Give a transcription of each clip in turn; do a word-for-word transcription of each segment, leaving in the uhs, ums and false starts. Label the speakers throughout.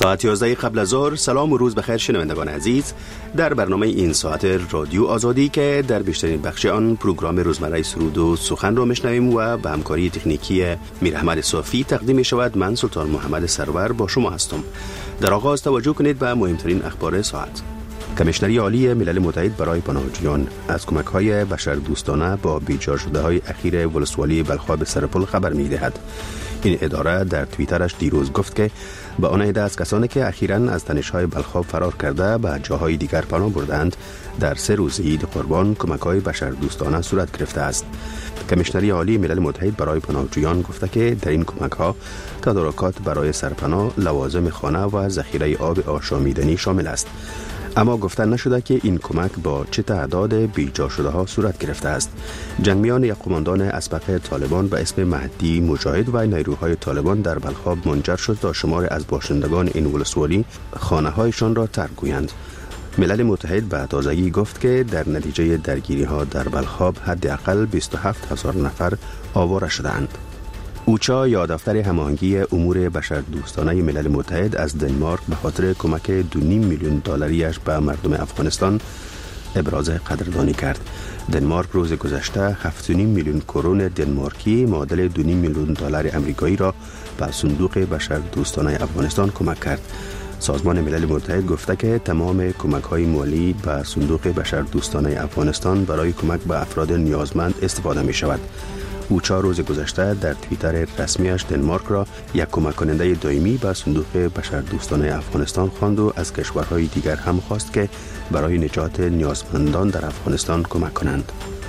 Speaker 1: ساعت یازده قبل از ظهر. سلام و روز بخیر شنوندگان عزیز. در برنامه این ساعت رادیو آزادی که در بیشترین بخش آن پروگرام روزمره سرود و سخن را میشنویم و به همکاری تکنیکی میر احمد صافی تقدیم می شود. من سلطان محمد سرور با شما هستم. در آغاز توجه کنید به مهمترین اخبار ساعت. کمیشنری عالی ملل متحد برای پناهجویان از کمک‌های بشردوستانه با بیجا شده‌های اخیر ولسوالی بلخاب سرپل خبر می‌دهد. این اداره در توییترش دیروز گفت که به آن عده از کسانی که اخیراً از تنش‌های بلخاب فرار کرده به جاهای دیگر پناه بردند در سه روز عید قربان کمک‌های بشردوستانه صورت گرفته است. کمیشنری عالی ملل متحد برای پناهجویان گفته که در این کمک‌ها تدارکات برای سرپناه، لوازم خانه و ذخیره آب آشامیدنی شامل است. اما گفته نشده که این کمک با چه تعداد بیجا شده ها صورت گرفته است. جنگمیان یک قماندان اسبق طالبان به اسم مهدی مجاهد و نیروهای طالبان در بلخاب منجر شد تا شمار از باشندگان این ولسوالی خانه هایشان را ترک گویند. ملل متحد به تازگی گفت که در نتیجه درگیری ها در بلخاب حداقل بیست و هفت هزار نفر آواره شدند. اوچا یا دفتر هماهنگی امور بشردوستانه ملل متحد از دنمارک به خاطر کمک دو و نیم میلیون دلاریش به مردم افغانستان ابراز قدردانی کرد. دنمارک روز گذشته هفت و نیم میلیون کرون دنمارکی معادل دو و نیم میلیون دلار آمریکایی را به صندوق بشردوستانه افغانستان کمک کرد. سازمان ملل متحد گفته که تمام کمک‌های مالی به صندوق بشردوستانه افغانستان برای کمک به افراد نیازمند استفاده می‌شود. اوچا روز گذشته در توییتر رسمیش دنمارک را یک کمک کننده دائمی به صندوق بشردوستانه افغانستان خواند و از کشورهای دیگر هم خواست که برای نجات نیازمندان در افغانستان کمک کنند.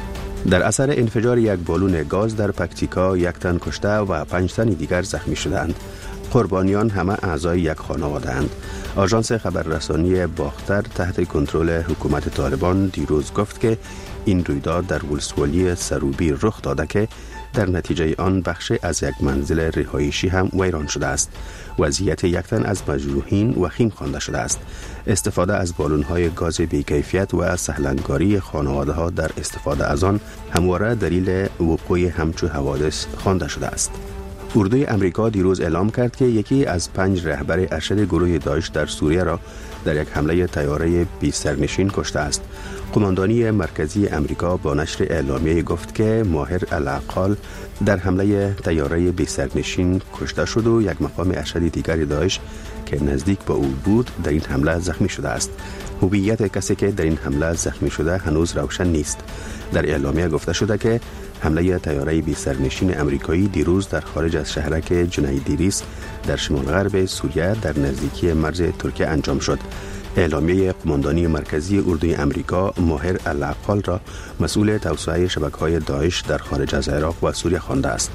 Speaker 1: در اثر انفجار یک بالون گاز در پکتیکا یک تن کشته و پنج تن دیگر زخمی شدند. قربانیان همه اعضای یک خانواده اند. آژانس خبررسانی باختر تحت کنترل حکومت طالبان دیروز گفت که این رویداد در ولسوالی سروبی رخ داده که در نتیجه آن بخش از یک منزل رهایشی هم ویران شده است. وضعیت یک تن از مجروحین وخیم خوانده شده است. استفاده از بالون‌های گاز بی‌کیفیت و سهلنگاری خانواده‌ها در استفاده از آن همواره دلیل وقوع همچو حوادث خوانده شده است. اردوی امریکا دیروز اعلام کرد که یکی از پنج رهبر ارشد گروه داعش در سوریه را در یک حمله طیاره بی سرنشین کشته است. قماندانی مرکزی امریکا با نشر اعلامیه گفت که ماهر الاقال در حمله طیاره بی سرنشین کشته شد و یک مقام ارشد دیگر داعش که نزدیک با او بود در این حمله زخمی شده است. هویت کسی که در این حمله زخمی شده هنوز روشن نیست. در اعلامیه گفته شده که حمله طیاره بی سرنشین امریکایی دیروز در خارج از شهرک جنیدریس در شمال غرب سوریه در نزدیکی مرز ترکیه انجام شد. اعلامیه قماندانی مرکزی اردوی امریکا ماهر الاقال را مسئول توسعه شبکه‌های داعش در خارج از عراق و سوریه خوانده است.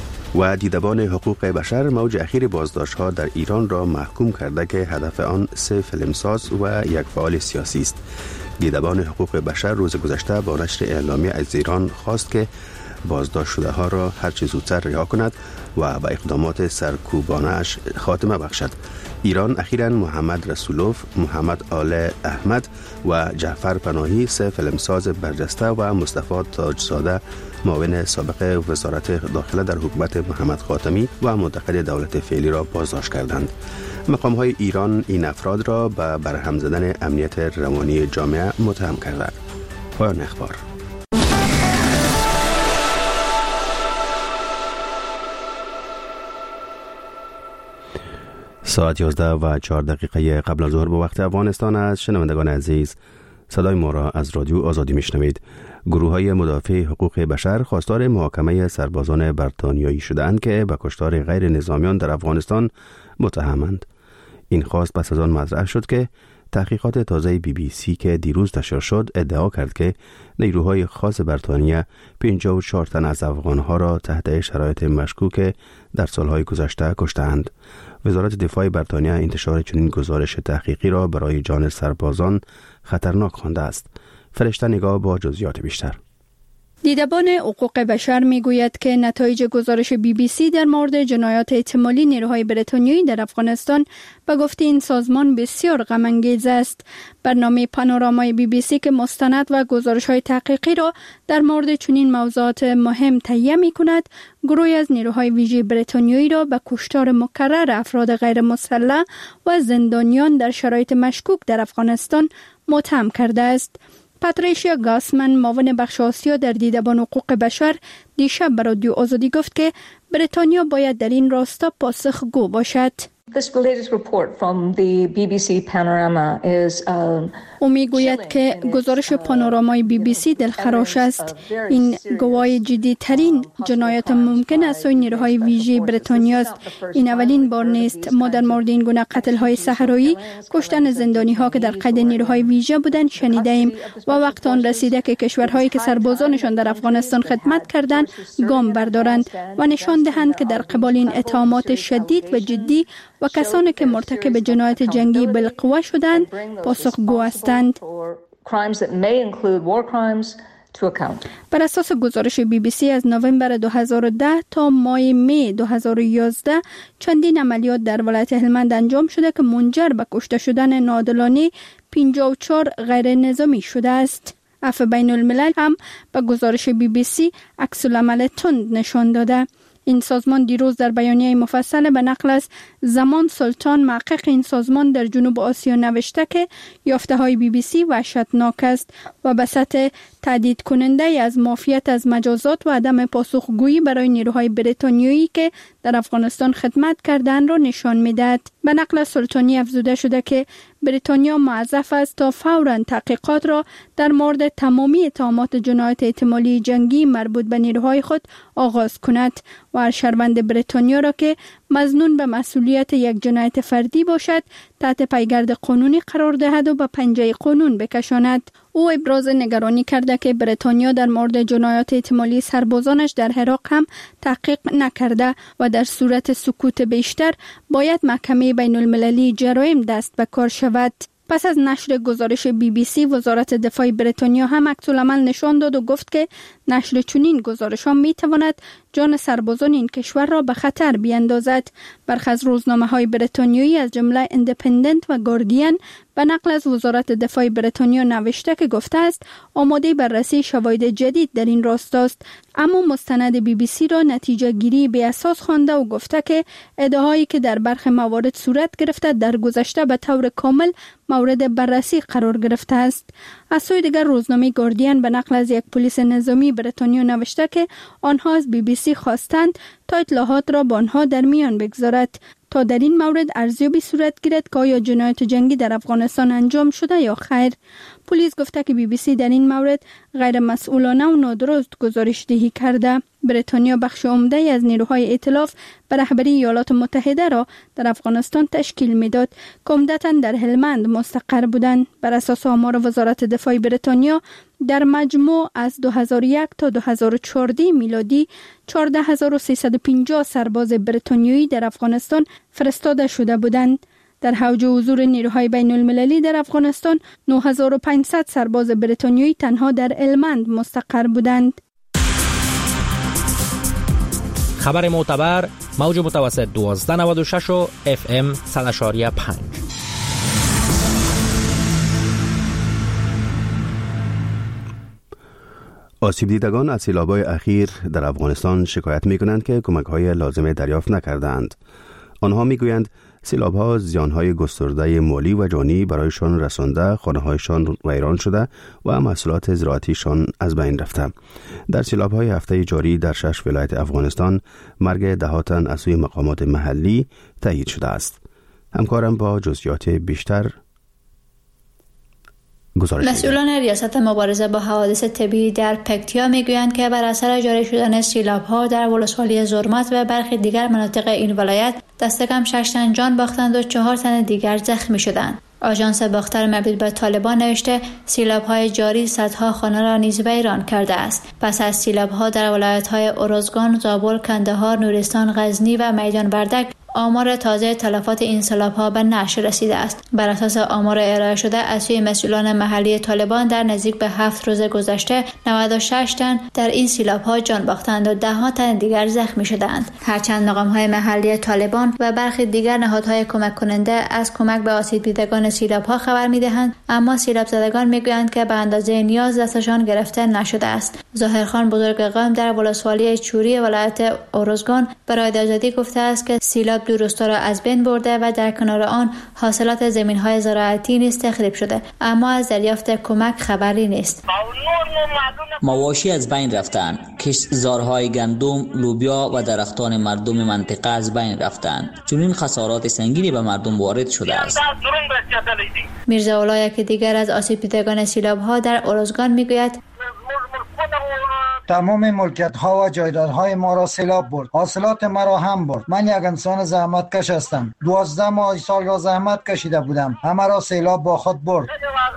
Speaker 1: و دیدبان حقوق بشر موج اخیر بازداشت‌ها در ایران را محکوم کرده که هدف آن سه فیلمساز و یک فعال سیاسی است. دیدبان حقوق بشر روز گذشته با نشر اعلامیه از ایران خواست که بازداشت شده ها را هر چه زودتر رها کند و به اقدامات سرکوبانه‌اش خاتمه بخشد. ایران اخیراً محمد رسولوف، محمد آل احمد و جعفر پناهی سه فیلمساز برجسته و مصطفی تاجزاده معاون سابق وزارت داخله در حکومت محمد خاتمی و منتقد دولت فعلی را بازداشت کردند. مقام‌های ایران این افراد را به برهم زدن امنیت روانی جامعه متهم کردند. پایان اخبار. ساعت یازده و چهار دقیقه قبل از ظهر به وقت افغانستان است. شنوندگان عزیز، صدای ما را از رادیو آزادی میشنوید. گروه های مدافع حقوق بشر خواستار محاکمه سربازان بریتانیایی شدند که به کشتار غیر نظامیان در افغانستان متهمند. این خواست پس از آن مطرح شد که تحقیقات تازه بی بی سی که دیروز نشر شد ادعا کرد که نیروهای خاص بریتانیا پنجاه و چهار تن از افغانها را تحت شرایط مشکوک در سالهای گذشته کشتند. وزارت دفاع بریتانیا انتشار چنین گزارش تحقیقی را برای جان سربازان خطرناک خوانده است. فرشته نگاه با جزئیات بیشتر.
Speaker 2: دیدبان حقوق بشر میگوید که نتایج گزارش بی بی سی در مورد جنایات احتمالی نیروهای بریتانیایی در افغانستان به گفته این سازمان بسیار غم انگیز است. برنامه پانورامای بی بی سی که مستند و گزارش‌های تحقیقی را در مورد چنین موضوعات مهم تهیه می‌کند، گروهی از نیروهای ویژه بریتانیایی را به کشتار مکرر افراد غیر مسلح و زندانیان در شرایط مشکوک در افغانستان متهم کرده است. پاتریشیا گاسمن، معاون بخش آسیا در دیدبان حقوق بشر، دیشب به رادیو آزادی گفت که بریتانیا باید در این راستا پاسخگو باشد.
Speaker 3: This latest report from the بی بی سی Panorama is um,
Speaker 2: او میگوید که گزارش پانورامای بی بی سی دلخراش است. این گواهی جدی ترین جنایات ممکن است سوی نیروهای ویژه بریتانیا است. این اولین بار نیست. ما در مورد این گونه قتل های صحرایی، کشتن زندانی ها که در قید نیروهای ویژه بودند شنیده ایم و وقت آن رسیده که کشورهایی که سربازانشان در افغانستان خدمت کردند گام بردارند و نشان دهند که در قبال این اتهامات شدید و جدی و کسانی که مرتکب جنایت جنگی بالقوه شدند پاسخگو هستند. بر اساس گزارش بی بی سی از نوامبر دو هزار و ده تا ماه می دو هزار و یازده چندین عملیات در ولایت هلمند انجام شده که منجر به کشته شدن ناعادلانه پنجاه و چهار غیر نظامی شده است. عفو بین الملل هم به گزارش بی بی سی عکس العمل تند نشان داده. این سازمان دیروز در بیانیه مفصل به نقل از زمان سلطان، محقق این سازمان در جنوب آسیا، نوشته که یافته های بی بی سی وحشتناک است و به سطح تهدید کننده از معافیت از مجازات و عدم پاسخگویی برای نیروهای بریتانیایی که در افغانستان خدمت کردند را نشان می‌دهد. به نقل سلطانی افزوده شده که بریتانیا موظف است تا فوراً تحقیقات را در مورد تمامی اتهامات جنایت احتمالی جنگی مربوط به نیروهای خود آغاز کند و هر شهروند بریتانیا را که مظنون به مسئولیت یک جنایت فردی باشد تحت پیگرد قانونی قرار دهد و به پنجه قانون بکشاند. او ابراز نگرانی کرده که بریتانیا در مورد جنایات احتمالی سربازانش در عراق هم تحقیق نکرده و در صورت سکوت بیشتر باید محکمه بین المللی جرایم دست به کار شود. پس از نشر گزارش بی بی سی، وزارت دفاع بریتانیا هم عکس العمل نشان داد و گفت که نشر چنین گزارش‌ها می‌تواند جان سربازان این کشور را به خطر بیاندازد. برخی از روزنامه‌های بریتانیایی از جمله ایندیپندنت و گاردین به نقل از وزارت دفاع بریتانیا نوشته که گفته است آماده بررسی شواهد جدید در این راستاست، اما مستند بی بی سی را نتیجه گیری بی اساس خوانده و گفته که ادعاهایی که در برخی موارد صورت گرفته در گذشته به طور کامل مورد بررسی قرار گرفته است. از سوی دیگر روزنامه گاردین به نقل از یک پلیس نظامی بریتانیا نوشته که آنها از بی بی سی خواستند تا اطلاعات را با آنها در میان بگذارد تا در این مورد ارزیابی صورت گیرد که آیا جنایت جنگی در افغانستان انجام شده یا خیر. پلیس گفته که بی بی سی در این مورد غیر مسئولانه و نادرست گزارش دهی کرده. بریتانیا بخش عمده از نیروهای ائتلاف به رهبری ایالات متحده را در افغانستان تشکیل میداد که عمدتاً در هلمند مستقر بودند. بر اساس آمار وزارت دفاع بریتانیا در مجموع از دو هزار و یک تا دو هزار و چهارده میلادی چهارده هزار و سیصد و پنجاه سرباز بریتانیایی در افغانستان فرستاده شده بودند. در حوض حضور نیروهای بین المللی در افغانستان نه هزار و پانصد سرباز بریتانیایی تنها در هلمند مستقر بودند.
Speaker 4: خبر معتبر، موج متوسط دوازده نود و شش و اف ام صد و پنج.
Speaker 1: آسیب دیدگان از سیلاب‌های اخیر در افغانستان شکایت می‌کنند که کمک‌های لازمه دریافت نکردند. آنها می‌گویند سیلاب‌ها زیان‌های گسترده مالی و جانی برایشان رسانده، خانه‌هایشان ویران شده و محصولات زراعتیشان از بین رفته. در سیلاب‌های هفته جاری در شش ولایت افغانستان مرگ ده تن از سوی مقامات محلی تایید شده است. همکارم با جزئیات بیشتر
Speaker 5: مسئولان ریاست مبارزه با حوادث طبیعی در پکتیا میگویند که بر اثر جاری شدن سیلاب‌ها در ولسوالی زرمت و برخی دیگر مناطق این ولایت دست کم شش تن جان باختند و چهار تن دیگر زخمی شدند. آژانس باختر مربوط به طالبان نوشته سیلاب‌های جاری صدها خانه را نیز ویران کرده است. پس از سیلاب‌ها در ولایت‌های ارزگان، زابل، کندهار، نورستان، غزنی و میدان وردک آمار تازه تلفات این سیلاب‌ها به نشر رسیده است. بر اساس آمار ارائه شده از سوی مسئولان محلی طالبان در نزدیک به هفت روز گذشته نود و شش تن در این سیلاب‌ها جان باختند و ده ها تن دیگر زخمی شدند. هرچند مقام‌های محلی طالبان و برخی دیگر نهادهای کمک کننده از کمک به آسیب دیدگان سیلاب‌ها خبر می‌دهند، اما سیلاب زدگان می‌گویند که به اندازه نیاز دستشان گرفته نشده است. ظاهرخان بزرگ قوم در ولسوالی چوری ولایت اروزگان برای آزادی گفته است که سیلاب دو روستا را از بین برده و در کنار آن حاصلات زمین‌های زراعتی نیز تخریب شده، اما از دریافت کمک خبری نیست.
Speaker 6: مواشی از بین رفتند، کشتزارهای گندم، لوبیا و درختان مردم منطقه از بین رفتند. چنین خسارات سنگینی به مردم وارد شده است.
Speaker 5: میرزا اولا یکی دیگر از آسیب دیدگان سیلاب‌ها در اروزگان میگوید
Speaker 7: تمام ملکیت ها و جایداد های ما را سیلاب برد. حاصلات ما را هم برد. من یک انسان زحمت کش هستم. دوازده ماه سال را زحمت کشیده بودم. همه را سیلاب با خود برد.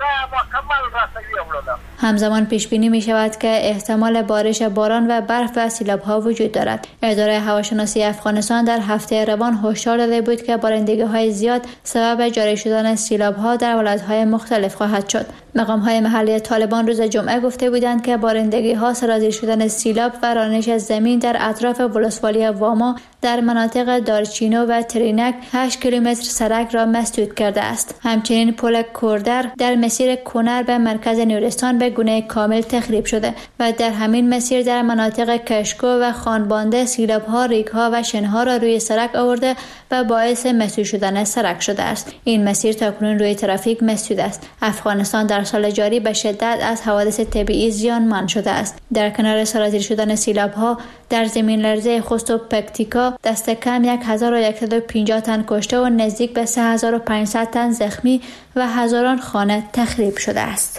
Speaker 5: همزمان پیش بینی می شود که احتمال بارش باران و برف و سیلاب ها وجود دارد. اداره هواشناسی افغانستان در هفته روان هشدار داده بود که بارندگی های زیاد سبب جاری شدن سیلاب ها در ولایت های مختلف خواهد شد. مقام های محلی طالبان روز جمعه گفته بودند که بارندگی ها سرازیر شدن سیلاب و رانش زمین در اطراف ولسوالی واما در مناطق دارچینو و ترینک هشت کیلومتر سرک را مسدود کرده است. همچنین پل کوردر در مسیر کنر به مرکز نورستان به گونه کامل تخریب شده و در همین مسیر در مناطق کشکو و خانبانده سیلاب‌ها ریگ‌ها و شنها را روی سرک آورده و باعث مسدود شدن سرک شده است. این مسیر تاکنون روی ترافیک مسدود است. افغانستان در سال جاری به شدت از حوادث طبیعی زیانمند شده است. در کنار سرازیر شدن سیلاب‌ها در زمین لرزه خوست و پکتیکا دست کم هزار و صد و پنجاه تن کشته و نزدیک به سه هزار و پانصد تن زخمی و هزاران خانه تخریب شده است.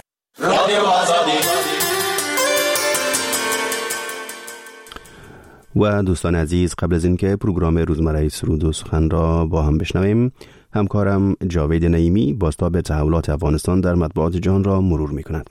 Speaker 1: و دوستان عزیز، قبل از اینکه پروگرام روزمره سرود و سخن را با هم بشنویم، همکارم جاوید نعیمی بازتاب تحولات افغانستان در مطبوعات جهان را مرور می‌کند.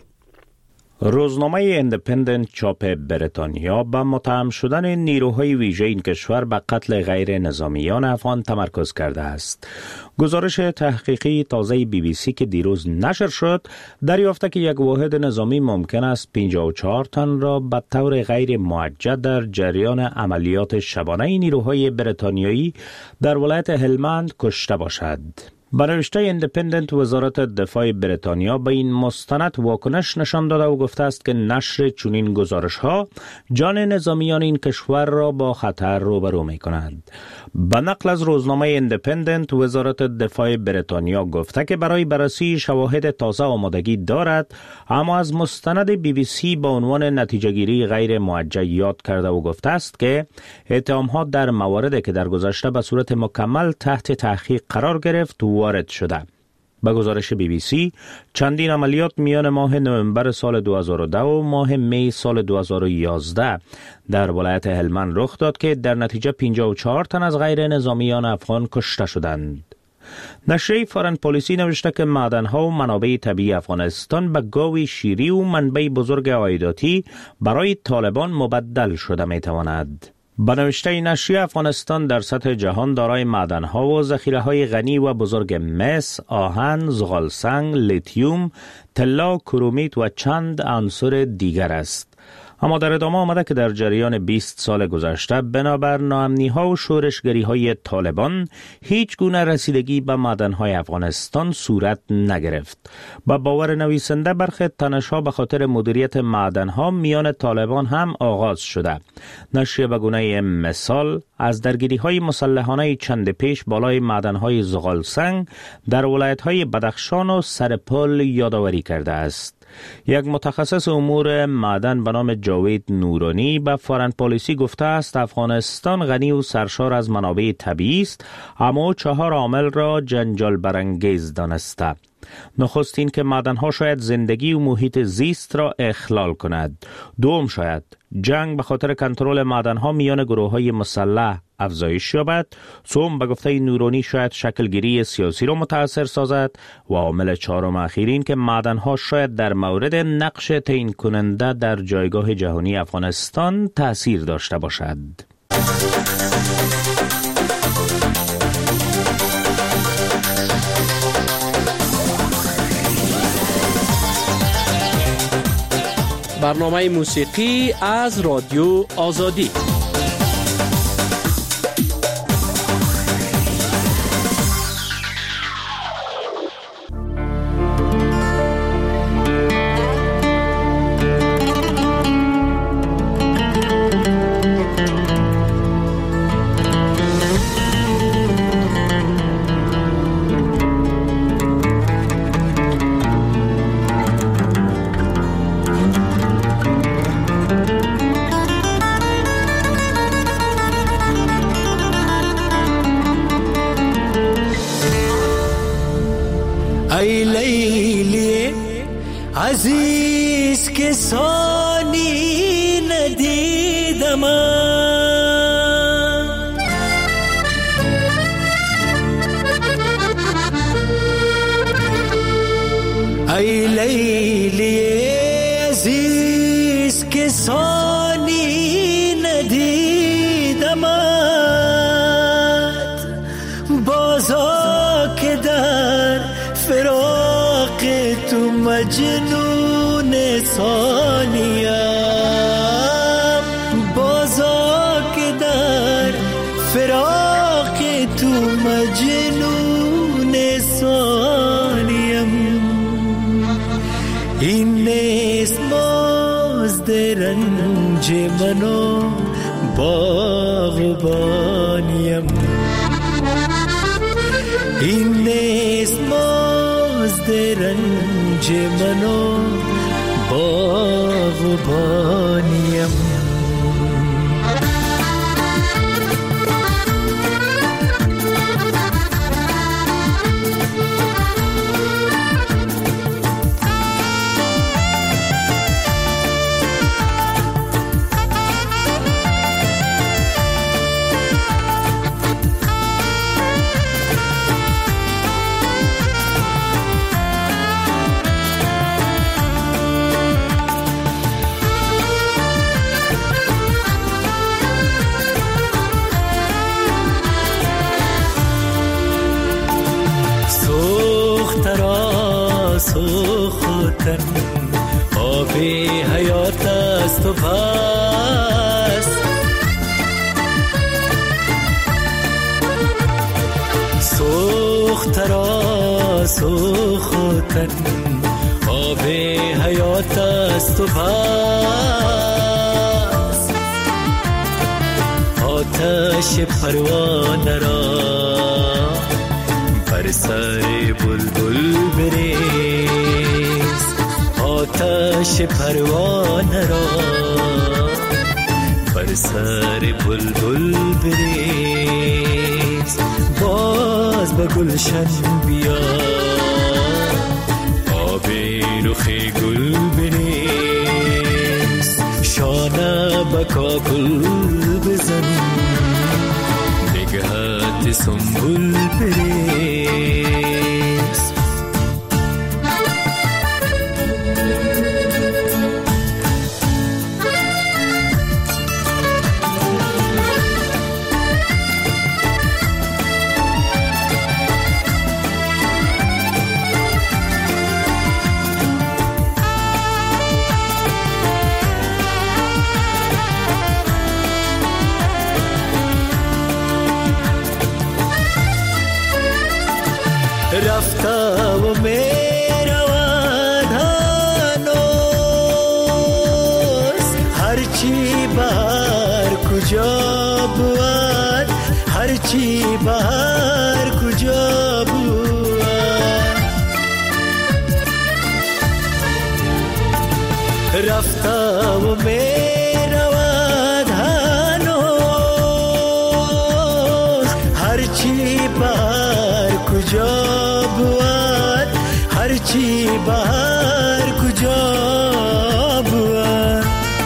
Speaker 8: روزنامه ایندیپندنت چاپ بریتانیا به متهم شدن نیروهای ویژه این کشور به قتل غیر نظامیان افغان تمرکز کرده است. گزارش تحقیقی تازه بی بی سی که دیروز نشر شد دریافته که یک واحد نظامی ممکن است پنجاه و چهار تن را به طور غیر موجه در جریان عملیات شبانه نیروهای بریتانیایی در ولایت هلمند کشته باشد. به نوشته ایندیپندنت، وزارت دفاع بریتانیا به این مستند واکنش نشان داده و گفته است که نشر چنین گزارش‌ها جان نظامیان این کشور را با خطر روبرو می‌کند. به نقل از روزنامه ایندیپندنت، وزارت دفاع بریتانیا گفته که برای بررسی شواهد تازه آمادگی دارد، اما از مستند بی بی سی با عنوان نتیجه‌گیری غیر موجه یاد کرده و گفته است که اتهام‌ها در مواردی که در گذشته به صورت مکمل تحت تحقیق قرار گرفت وارد شده. به گزارش بی بی سی، چندین عملیات میان ماه نوامبر سال دو هزار و ده و ماه می سال دو هزار و یازده در ولایت هلمند رخ داد که در نتیجه پنجاه و چهار تن از غیر نظامیان افغان کشته شدند. نشریه فارن پالیسی نوشته که معدن‌ها و منابع طبیعی افغانستان به گاوی شیری و منبع بزرگ عایداتی برای طالبان مبدل شده می‌تواند. به نوشته نشریه، افغانستان در سطح جهان دارای معدن‌ها و ذخیره‌های غنی و بزرگ مس، آهن، زغالسنگ، لیتیوم، طلا، کرومیت و چند عنصر دیگر است. اما در ادامه آمده که در جریان بیست سال گذشته بنابر ناامنی‌ها و شورشگری‌های طالبان هیچ گونه رسیدگی به معدن‌های افغانستان صورت نگرفت. با باور نویسنده، برخی تنش‌ها به خاطر مدیریت معدن‌ها میان طالبان هم آغاز شده. نشریه به گونه مثال از درگیری‌های مسلحانه چند پیش بالای معدن‌های زغالسنگ در ولایت‌های بدخشان و سرپل یادآوری کرده است. یک متخصص امور معدن به نام جاوید نورانی به فارن پالیسی گفته است افغانستان غنی و سرشار از منابع طبیعی است، اما چهار عامل را جنجال برانگیز دانسته. نخست این که معدن‌ها شاید زندگی و محیط زیست را اخلال کند. دوم، شاید جنگ به خاطر کنترل معدن‌ها میان گروه‌های مسلح افزایش یابد. سوم، به گفته نورانی، شاید شکلگیری سیاسی را متأثر سازد و عامل چهارم اخیر این که معدن‌ها شاید در مورد نقش تعیین کننده در جایگاه جهانی افغانستان تأثیر داشته باشد.
Speaker 9: برنامه موسیقی از رادیو آزادی.
Speaker 10: ای لیلی عزیز که ثانی ندیدم، ای لیلی عزیز که ثانی ندیدم، بازا که در فراق تو مجنون ثانیم، بازا که در فراق تو مجنون ثانیم، این نیست مزد رنج منو باغبانیم، این نیست مزد رنج منو باغبانیم. سوختن آب حیات است و بس، سوخت را سوختن آب حیات است و بس، آتش پروانه را بر سر بلبل بریز، آتش پروانه را بر سر بلبل بریز، باز به گلشن بیا آب رخ گل بریز، شانه به کاکل بزن نگهت سنبل بریز. رفته و می رود هنوز، هرچی بهر کجا بود، هرچی بهر کجا بود، رفته و می رود هنوز، هرچی بهر کجا بود، هرچی بهر کجا بود،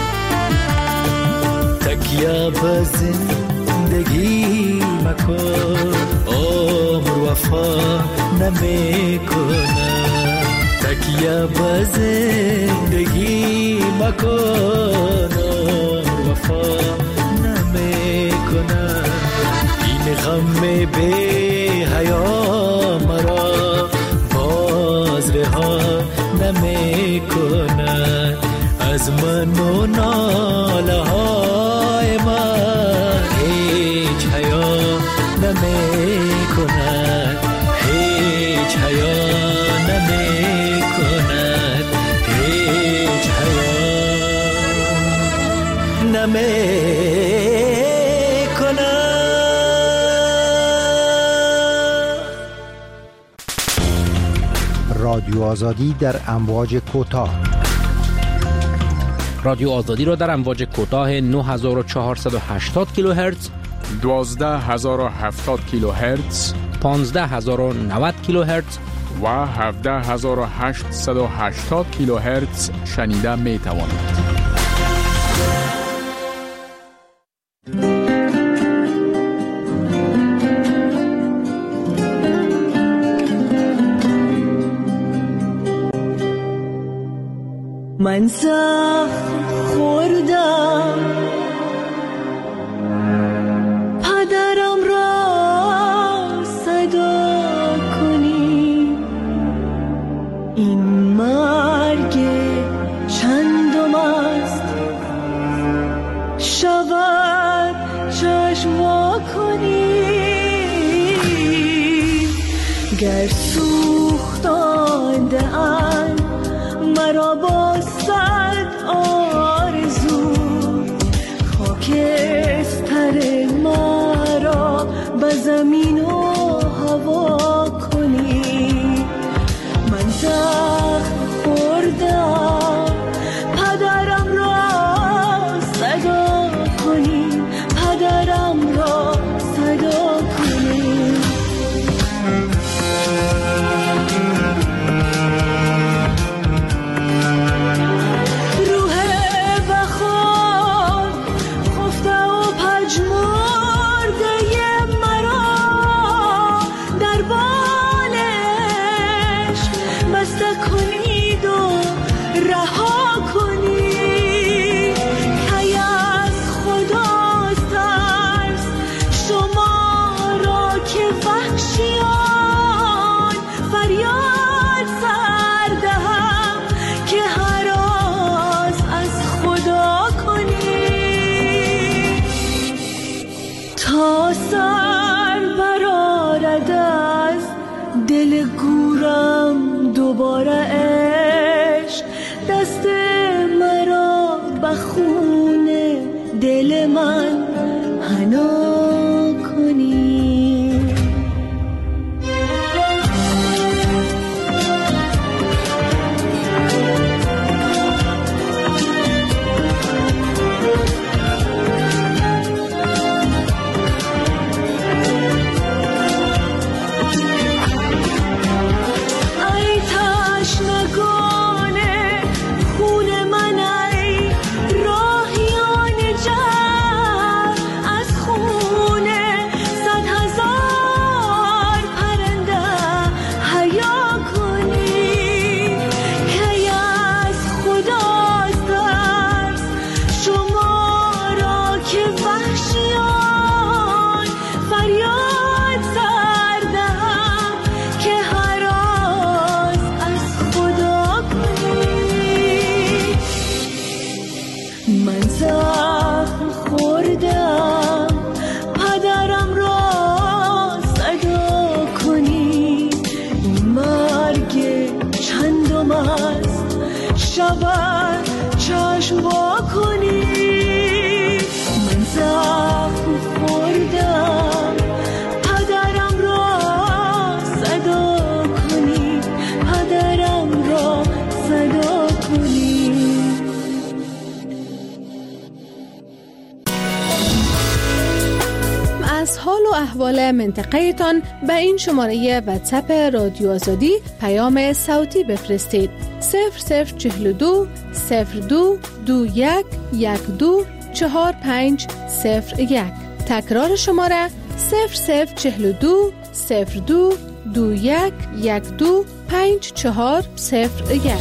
Speaker 10: تکیه به زندگی مکن عمر وفا نمی کنه، تکیه به زندگی مکن عمر وفا نمی کنه، این غم بی حیا مرا باز رها نمی کند، از من نمی کند، هیچ حیا نمی کند، هیچ حیا نمی کند.
Speaker 11: رادیو آزادی در امواج کوتاه.
Speaker 4: رادیو آزادی را در امواج کوتاه نه هزار و چهارصد و هشتاد کیلوهرتز،
Speaker 12: دوازده هزار و هفتاد کیلوهرتز،
Speaker 4: پانزده هزار و نود کیلوهرتز
Speaker 12: و هفده هزار و هشتصد و هشتاد کیلوهرتز شنیده می توانید.
Speaker 13: من زخم خوردم، پدرم را صدا کنی، این مرگ چندم است، شود چشم وا کنی، گر سوختانده ام مرا با صد آرزو، خاکستر مرا به زمین و هوا کنی. من زخم خوردم، پدرم را صدا کنی، پدرم را صدا کنی. دل گورم دوباره عشق، دست مرا بخون دل من حنا کنی. شود چشم وا کنی. من زخم خوردم، پدرم را صدا کنی، پدرم را صدا کنی.
Speaker 14: از حال و احوال منطقه تان به این شماره واتساپ رادیو آزادی پیام صوتی بفرستید. صفر صفر چهل و دو صفر دو دو یک یک دو چهار پنج صفر یک. تکرار شماره صفر صفر چهل و دو صفر دو دو یک یک دو پنج چهار صفر یک.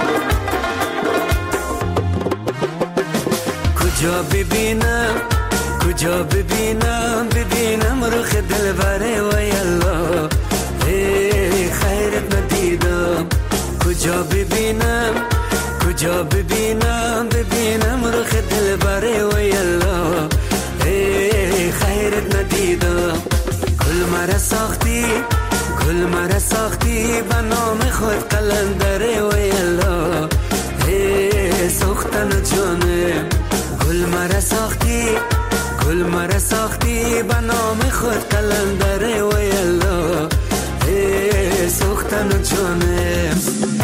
Speaker 10: کجا ببینم
Speaker 15: کجا ببینم ببینم رخ دلبره و یلا ای خیرت ندیدم کجا ببینم کجا ببینم ببینم رخ دلبره و یلا ای خیرت ندیدم گل مرا ساختی گل مرا ساختی به نام خود قلندره و یلا ای سوختن جانم گل مرا ساختی گل مرا ساختی به نام خود قلندره و یلا ای سوختن جانم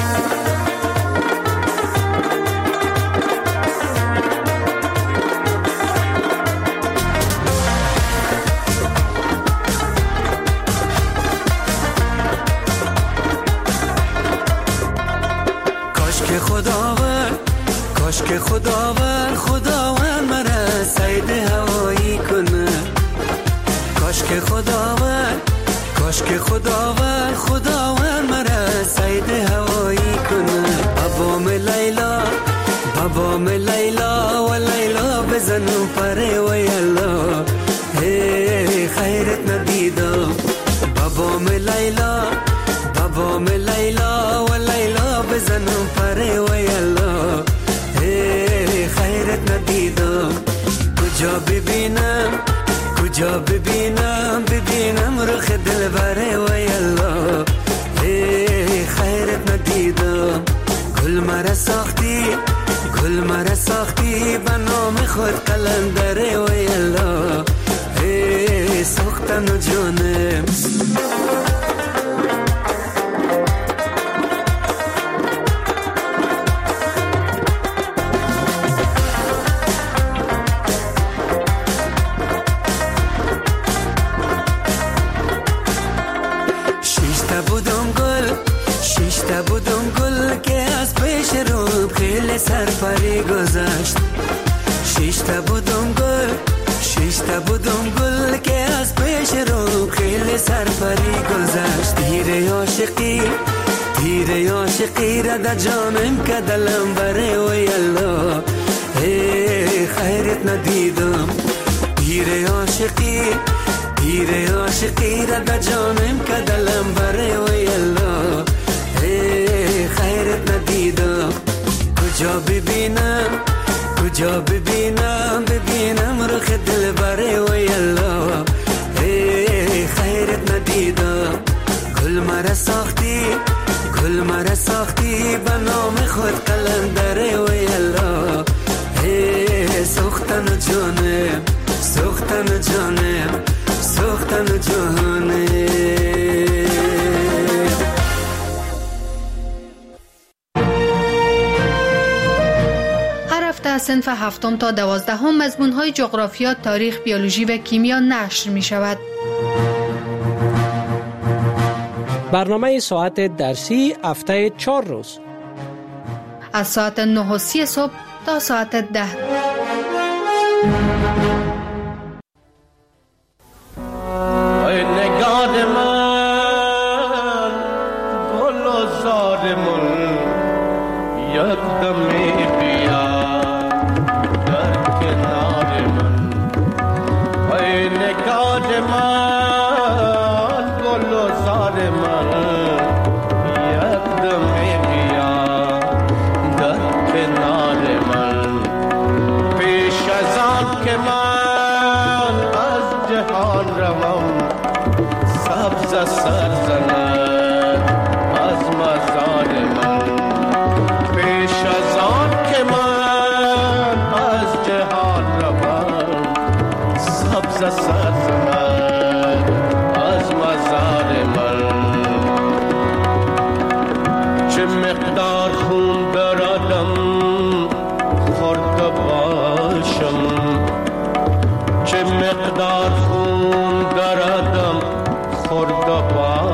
Speaker 15: خداوند کاش که خداوند خداوند مرا سید هوایی کنه کاش که خداوند کاش که خداوند خداوند مرا سید هوایی کنه بابام لیلا بابام لیلا و لیلا بزنم پره و یلا هی خیرت ندیدم بابام لیلا بابام لیلا و لیلا بزنم پره و یلا ای خیرت ندیدم کجا ببینم کجا ببینم ببینم رخ دلبره و یلا ای خیرت ندیدم گل مرا ساختی گل مرا ساختی به نام خود قلندره و یلا ای سوختن جانم بودم گل که از پیش رو خیلی سرپری گذشت شیشتا بودم گل شیشتا بودم گل که از پیش رو خیلی سرپری گذشت تیر عاشقی تیر عاشقی را در جانم که دلم بره و یلا ای خیرت ندیدم تیر عاشقی تیر عاشقی را در جانم که دلم بره و یلا ای خیرت ندیدم کجا ببینم کجا ببینم ببینم رخ دلبره و یلا ای خیرت ندیدم گل مرا ساختی گل مرا ساختی به نام خود قلندره و یلا ای سوختن جانم سوختن جانم سوختن جانم
Speaker 14: از صنف هفتم تا دوازدهم مضمون‌های جغرافیا، تاریخ، بیولوژی و کیمیا نشر می‌شود.
Speaker 9: برنامه ساعت درسی هفته چهار روز
Speaker 14: از ساعت نه و سی صبح تا ساعت ده.
Speaker 16: ای نگاه من گل و زار من یک دمی بیا نگاه من گل و زار من یک دمی بیا در کنار من پیش از آن که من از جهان روم سبز سر زند از مزار من پیش از آن که من از جهان روم سبز سر زند از مزار من چه مقدار خون دارم خورده باشم چه مقدار خون دارم خورده باشم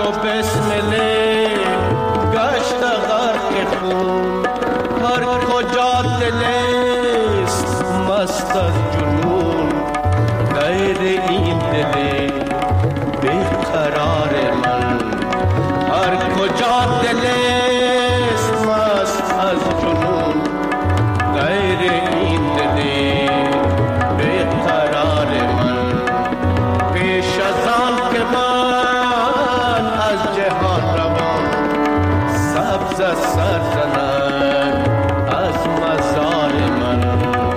Speaker 16: چو بسمله گشت غرق خون، هر کجا دلست مست از جنون، غیر این دل بیقرار من. هر کجا دلست مست از جنون، غیر این دل بیقرار من. پیش از آن که من از جهان روم، سبز از سر زند از مزار من.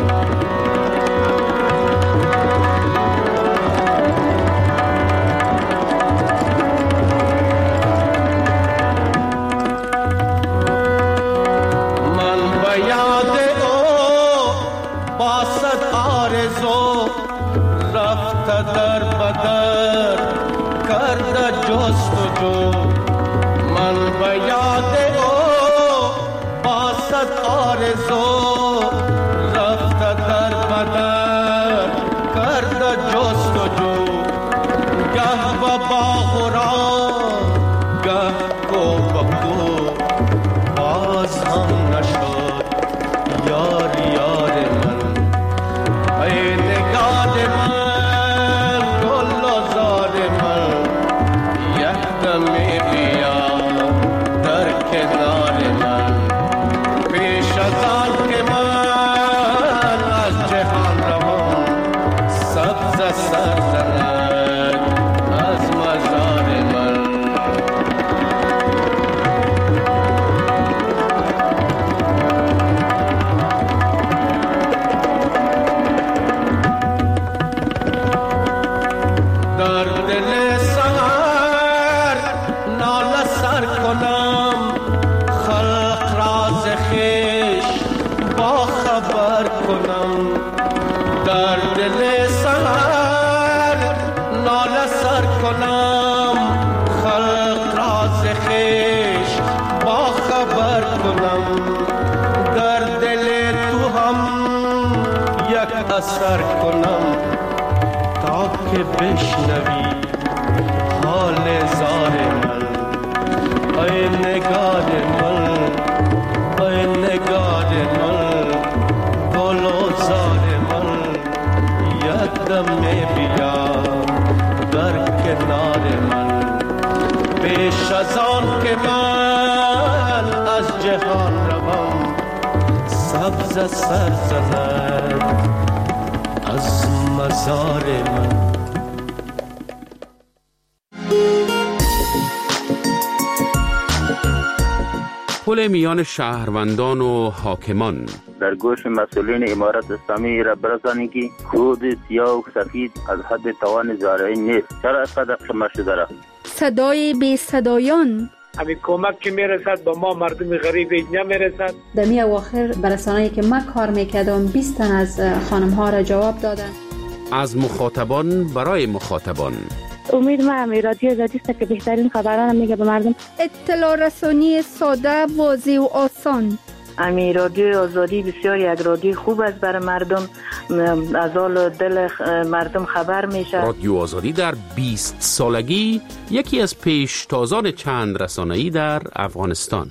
Speaker 16: من به یاد او با صد آرزو، رفته در بدر کرده جستجو. من به یاد او با صد آرزو، رفته در بدر کرده جستجو. گه به باغ و راغ، گه کو به کو، باز هم نشد یار یار من. ای نگار من گل و زار من، یک دمی بیا در کنار من. پیش از آن که من از جهان روم، سبز سر زند از مزار من. در دل سحر ناله سر کنم، خلق راز خویش با خبر کنم. در دل سحر ناله سر کنم، خلق راز خویش با خبر کنم. در دل تو هم یک اثر کنم، تا که بشنوی حال زار من. ای نگار من، ای نگار من، گل و زار من. یک دم بیا در کنار من. پیش از آن که من از جهان روم، سبز سر زند از مزار من.
Speaker 17: پل میان شهروندان و حاکمان.
Speaker 18: در گوش مسئولین امارت اسلامی را برسانید که خود سیاه و سفید از حد توان زارعی نیست. چرا اینقدر شما شده را؟
Speaker 2: صدای بی صدایان.
Speaker 19: همین کمک که میرسد با ما مردم غریب نمیرسد.
Speaker 5: دمی اواخر برسانه‌ای که ما کار میکردم بیست تن از خانم ها را جواب دادن.
Speaker 17: از مخاطبان برای مخاطبان.
Speaker 20: امید ما همی رادیو آزادی است که بهترین خبران میگه به مردم.
Speaker 2: اطلاع رسانی ساده، واضح و آسان.
Speaker 20: امی رادیو آزادی بسیار یک رادیو خوب است برای مردم، از حال دل مردم خبر میشه.
Speaker 17: رادیو آزادی در بیست سالگی یکی از پیشتازان چند رسانه‌ای در افغانستان.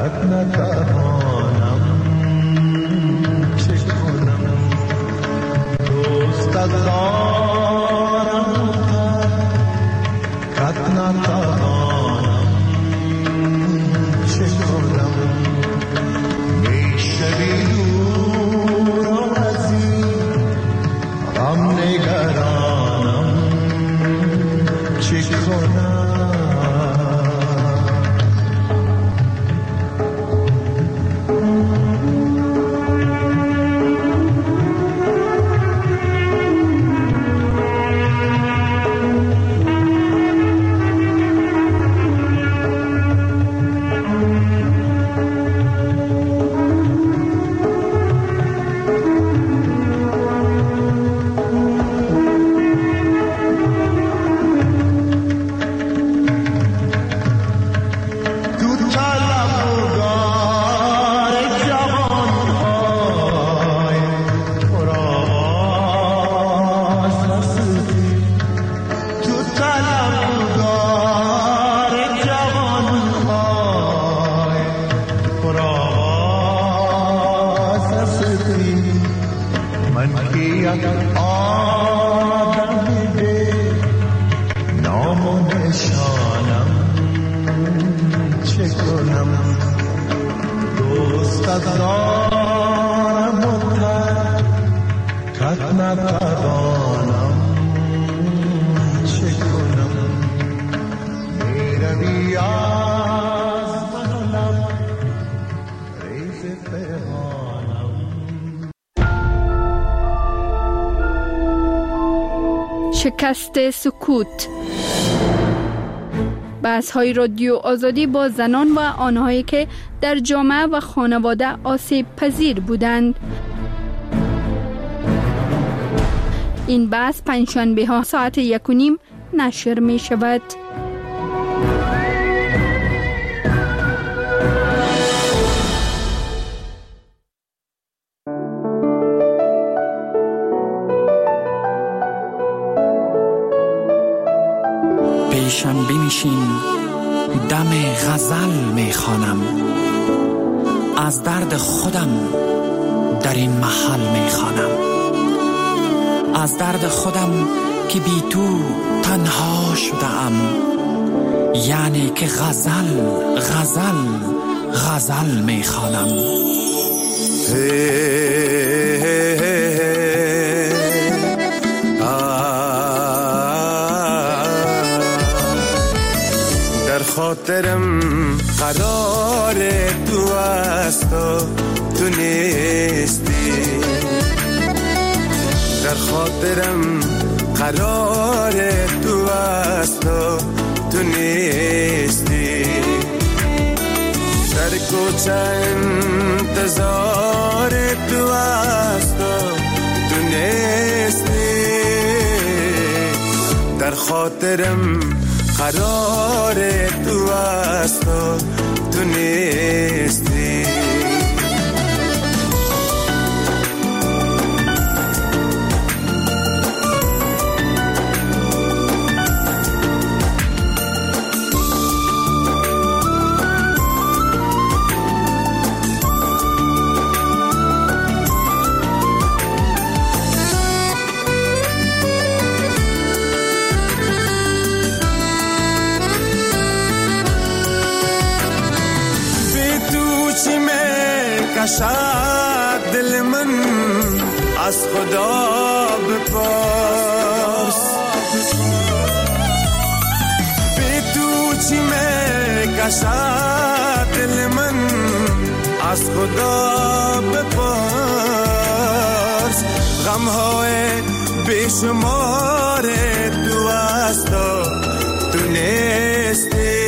Speaker 10: کت نتوانم چه کنم دوست از دارم کت نتوانم چه کنم میشوی دور از این غم نگرانم چه کنم
Speaker 2: شکست سکوت. بحث‌های رادیو آزادی با زنان و آنهایی که در جامعه و خانواده آسیب پذیر بودند. این بحث پنجشنبه ها ساعت یک و نیم نشر می شود.
Speaker 21: پیشم بنشین دم غزل میخوانم، از درد خودم در این محل میخوانم، از درد خودم که بی تو تنها شدم، یعنی که غزل غزل غزل میخوانم.
Speaker 15: خاطرم قرار تو است و تو نیستی، در خاطرم قرار تو است و تو نیستی، در کوچه انتظار تو است و تو نیستی، در خاطرم قرار تو است و تو نیستی. کشد دل من از خدا بپرس، بی تو چی می کشد دل من از خدا بپرس، غمهای بیشمار تو است و تو نیستی،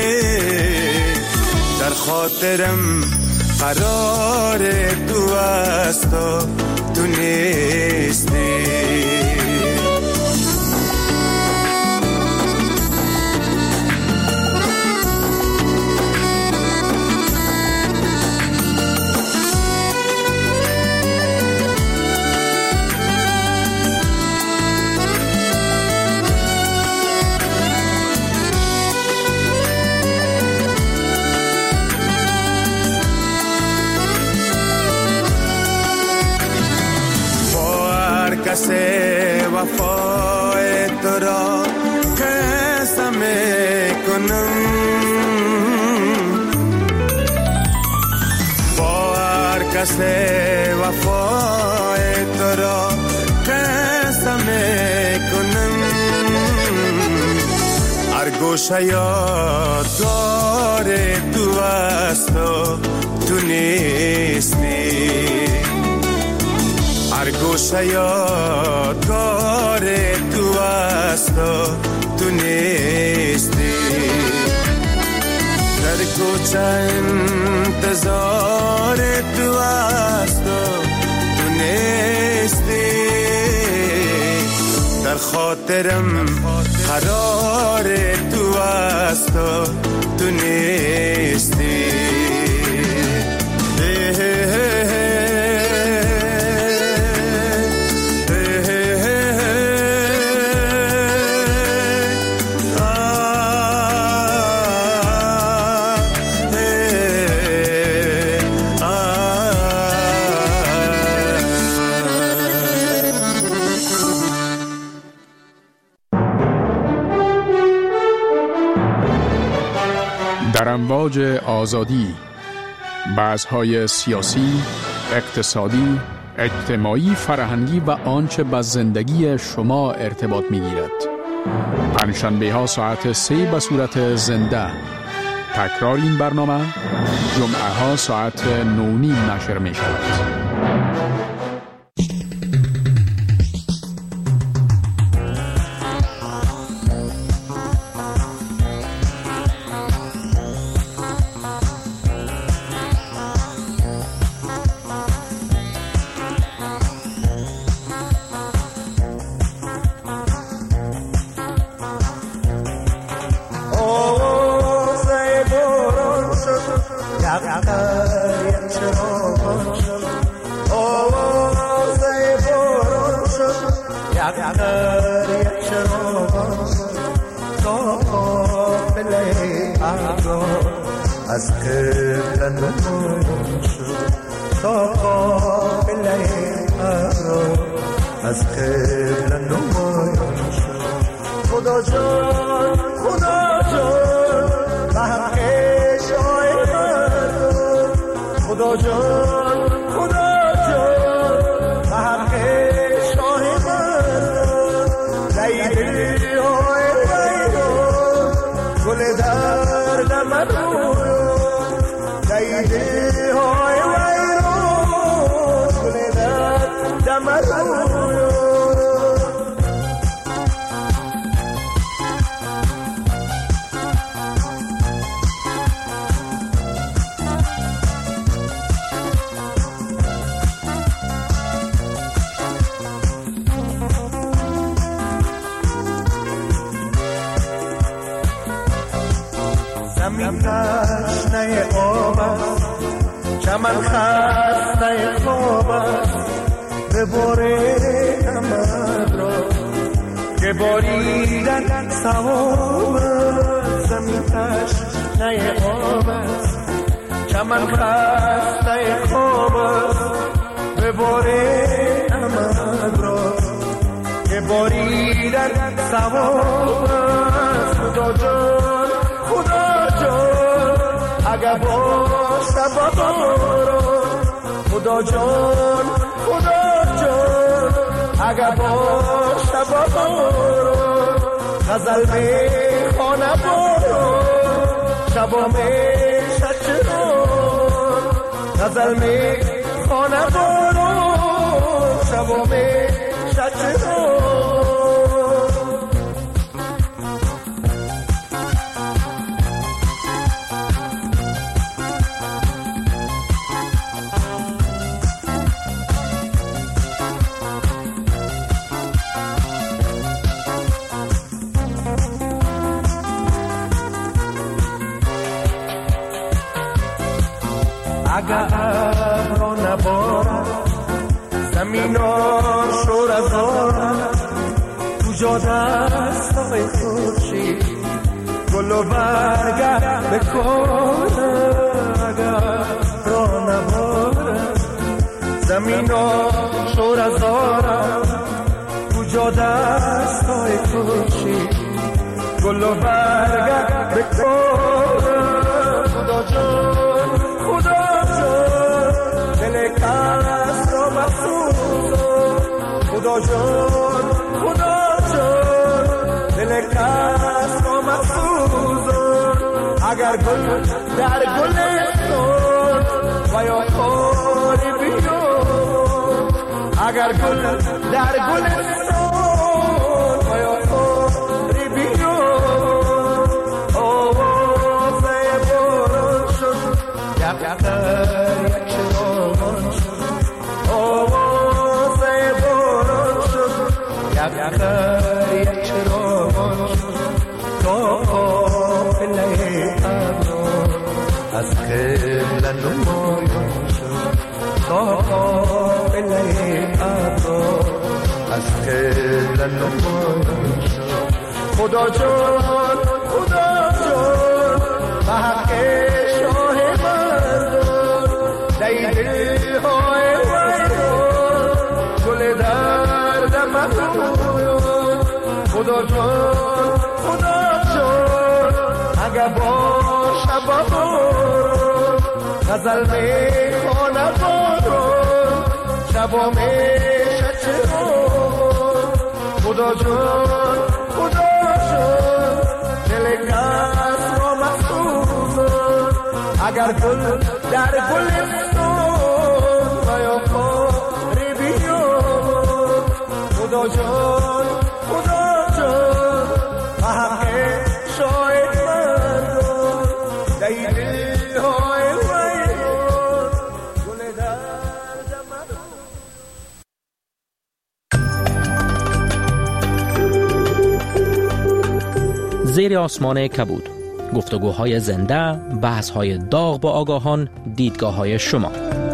Speaker 15: در خاطرم قرار تو است و تو نیستی. دست وفای تو را قسم کنم هر گوشه یادگار تو است و تو نیستی هر گوشه یادگار تو است و تو نیستی در کوچه انتظار تو است و تو نیستی در خاطرم قرار تو است و تو نیستی
Speaker 12: در امواج آزادی بحث‌های سیاسی، اقتصادی، اجتماعی، فرهنگی و آنچه به زندگی شما ارتباط می‌گیرد. پنجشنبه‌ها ساعت سه به صورت زنده. تکرار این برنامه جمعه‌ها ساعت نه و نیم نشر می‌شود.
Speaker 10: از قبل نمون شد تا قابل ارام از قبل نمون شد خدا جان خدا جان به حق شای مردم خدا جان خدا جان به حق شای مردم لیلی های لیلا گل درد مردم لیلی های ویران گل درد مردم زمین تشنه آب است چمن خسته خواب است بباره نمد را که باریدن ثواب است زمین تشنه آب است چمن خسته خواب است بباره نمد را که باریدن ثواب است خدا جان خدا جان اگر باشه باران خدا جان خدا جان اگر باشه باران غزل میخوانه باران شبا میشه چران غزل میخوانه باران شبا میشه چران اگر ابرا نبارد زمین ها شور از آرد تو جا دستای خورشید گل و برگرد بکنه اگر ابرا نبارد زمین ها شور از آرد تو جا دستای خورشید گل و برگرد بکنه خدا جان خدا جان دل
Speaker 15: خدا جان خدا جان دل کس را مفروزان اگر گل در گلستان و یا خاری بیان اگر گل در گلستان و یا خاری بیان آوازه باران شد دقیقه یک چراغان شد آوازه باران شد دقیقه یک چراغان شد تا قافله ابرار از قبله نمایان شد تا قافله ابرار از قبله نمایان شد خدا جان خدا جان به حق شاه مردان دی دلهای ویران گل درد مهرویان خدا جان خدا جان اگر باشه باران غزل میخوانه باران شبا میشه چراغان خدا جان خدا جان دل کس را مخصوصان اگر گل در گلستان و یا خاری بیان خدا جان خدا جان به حق شاید مردان دی دلهای ویران گل درد مردان.
Speaker 4: زیر آسمان کبود، گفتگوهای زنده، بحث‌های داغ با آگاهان، دیدگاه‌های شما.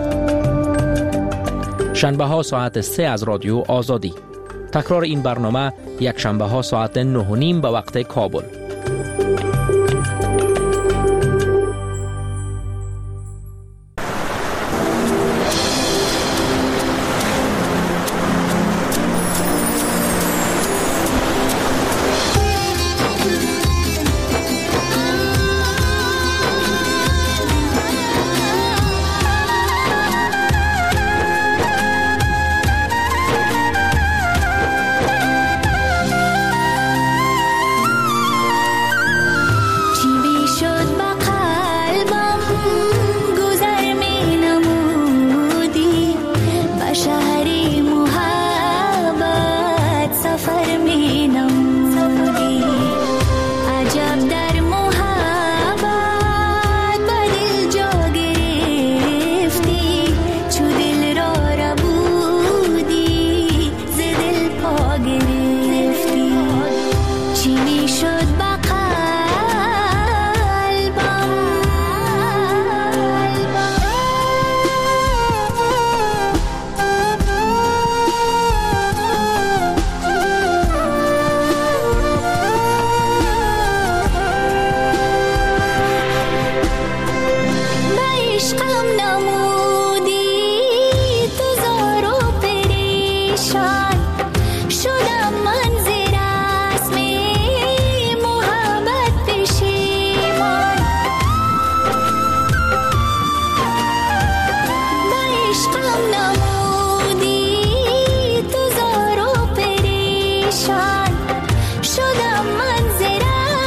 Speaker 4: شنبه ها ساعت سه از رادیو آزادی. تکرار این برنامه یک شنبه ها ساعت نه و نیم به وقت کابل.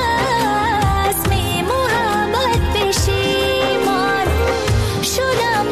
Speaker 3: شدم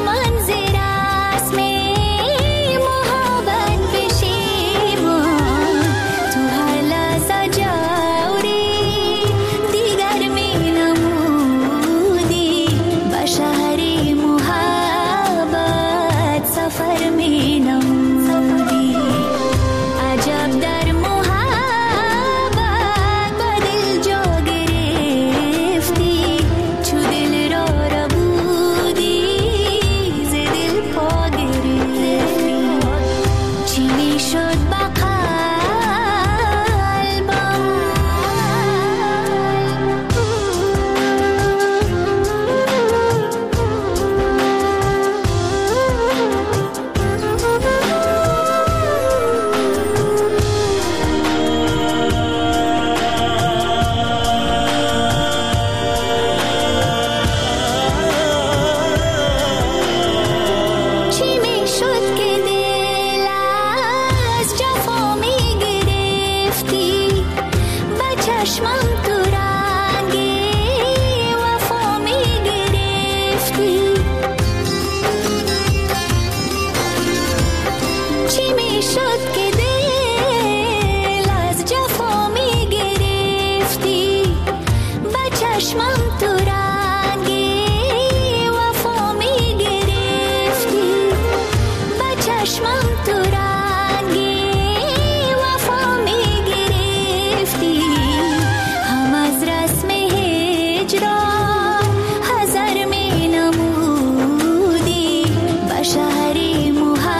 Speaker 13: چی می شد که دل از جفا می گرفتی و چشمم تو رنگی وفا می گرفتی و چشمم تو رنگی وفا می گرفتی هم از رسم هجران حذر می نمودی به شهری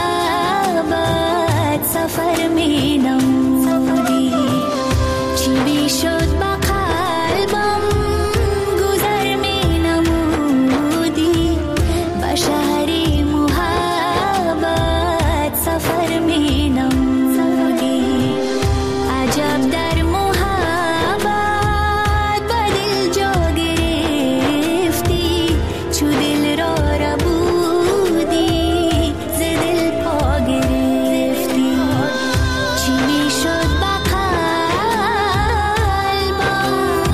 Speaker 13: محبت سفر می نمودی چی می شد به قلبم گذر می نمودی به شهری محبت سفر می نمودی عجب در محبت به دل جا گرفتی چو دل را ربودی ز دل پا گرفتی چی می شد به قلبم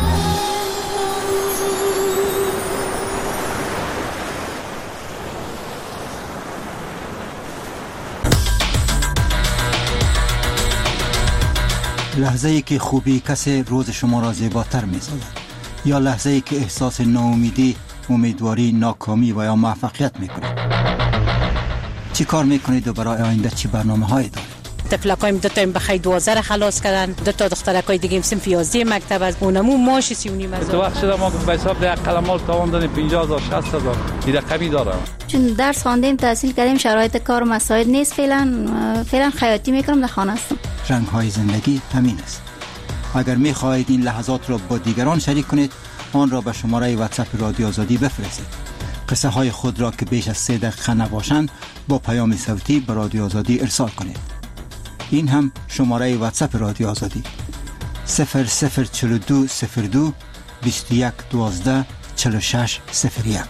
Speaker 11: لحظه ای که خوبی کسی روز شما را زیباتر می سازد، یا لحظه ای که احساس ناامیدی، امیدواری، ناکامی و یا موفقیت می کنید. چی کار می کنید و برای آینده چی برنامه هایی دارید؟
Speaker 3: تفلکایم دو تا این بخی دوازده را خلاص کردن، دو تا دخترکای دیگه صنف یازده مکتب از اونمو ماش سی و نیم هزار.
Speaker 22: تو وقت شده ما به حساب ده قلمال تاوان دادیم پنجاه هزار شصت هزار این رقمی دارم.
Speaker 23: چون درس خواندیم تحصیل کردیم شرایط کار مساعد نیست، فعلا فعلا خیاطی میکنم، در خانه هستم.
Speaker 11: رنگ های زندگی همین است. اگر می خواهید این لحظات را با دیگران شریک کنید، آن را به شماره واتساپ رادیو آزادی بفرستید. قصه های خود را که بیش از سه دقیقه نباشند با پیام صوتی به رادیو آزادی ارسال کنید. این هم شماره واتساپ رادیو آزادی صفر صفر چهل و دو صفر دو بیست و یک دوازده چهل و شش صفر یک.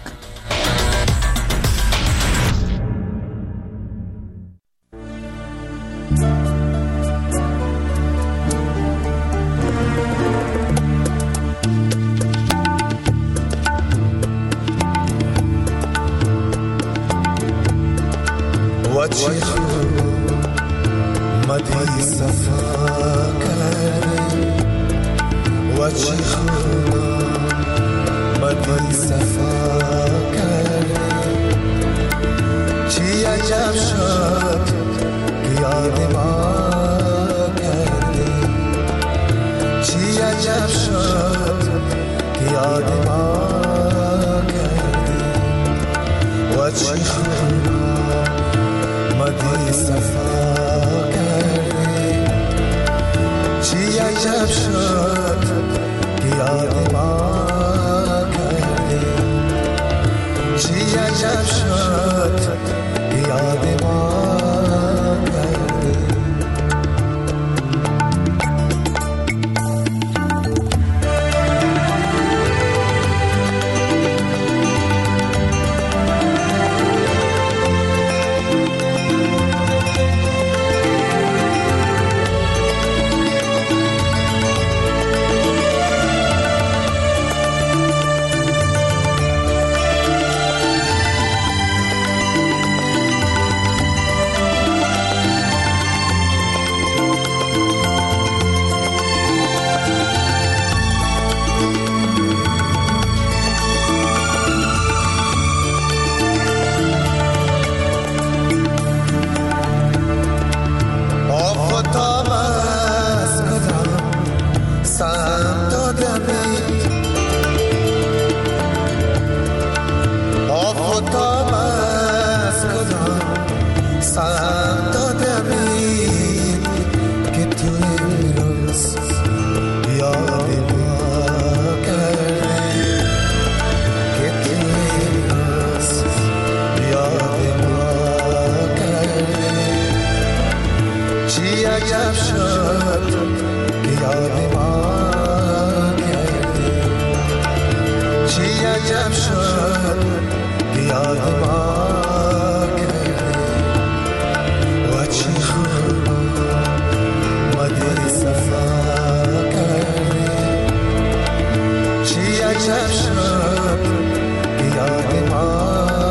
Speaker 15: عجب شد که یاد ما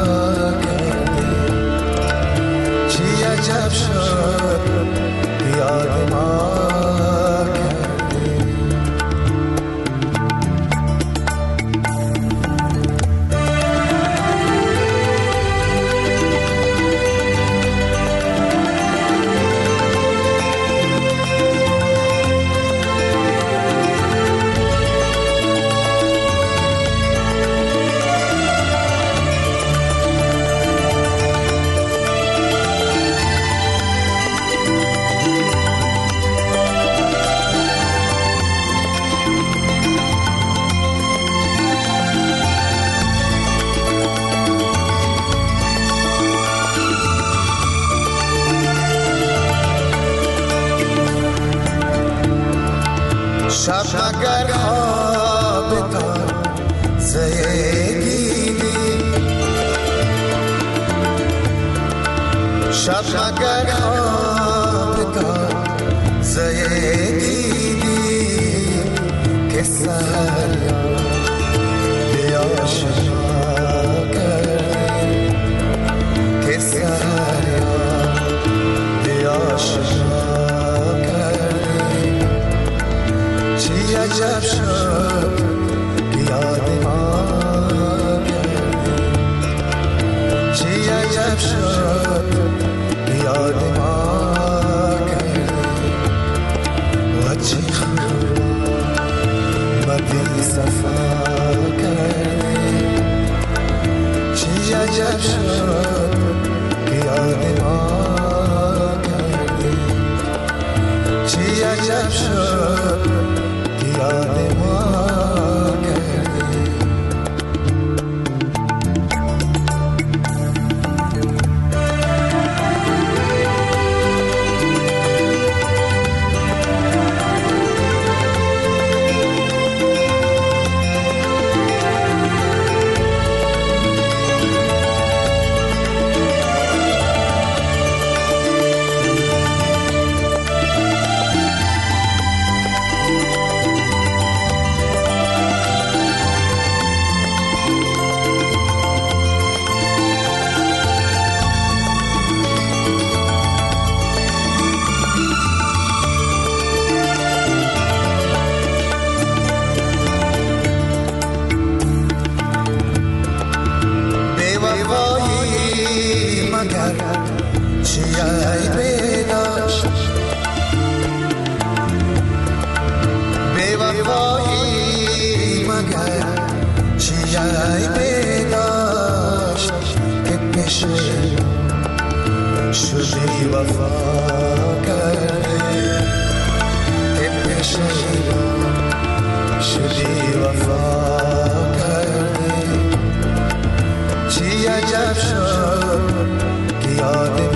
Speaker 15: شب مگر خواب داد زیدیدی که سهر بیا شما کردی که سهر بیا شما کردی چی عجب شد که یاد ما کردی چی عجب شد که یاد ما کردی و چی خوب مدی صفا کردی چی عجب شد که یاد ما کردی چی عجب شد که یاد ما کردی شدی وفا کردی که پیش شدی وفا کردی چی عجب شد که یاد